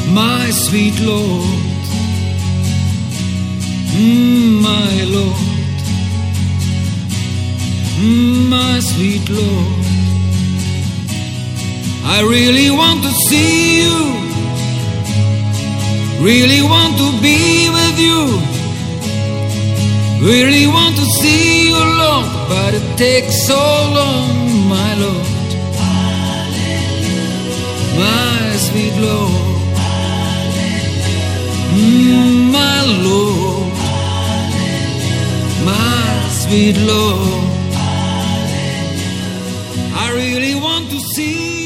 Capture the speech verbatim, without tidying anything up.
my sweet Lord, mm, my Lord, mm, my sweet Lord. I really want to see you, really want to be with you, really want to see you, Lord, but it takes so long, my Lord. My sweet Lord, mm, my Lord, my sweet Lord, I really want to see